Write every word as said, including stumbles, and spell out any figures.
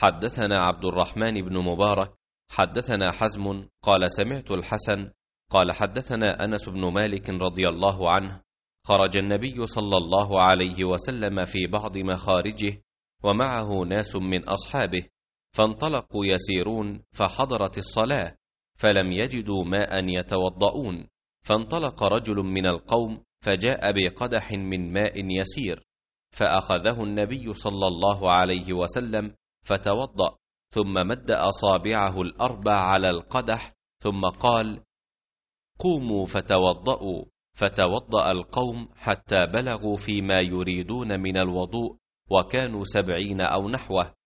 حدثنا عبد الرحمن بن مبارك حدثنا حزم قال سمعت الحسن قال حدثنا أنس بن مالك رضي الله عنه خرج النبي صلى الله عليه وسلم في بعض مخارجه ومعه ناس من أصحابه، فانطلقوا يسيرون فحضرت الصلاة فلم يجدوا ماء يتوضؤون، فانطلق رجل من القوم فجاء بقدح من ماء يسير، فأخذه النبي صلى الله عليه وسلم فتوضأ، ثم مد أصابعه الأربع على القدح ثم قال: قوموا فتوضأوا. فتوضأ القوم حتى بلغوا فيما يريدون من الوضوء، وكانوا سبعين أو نحوه،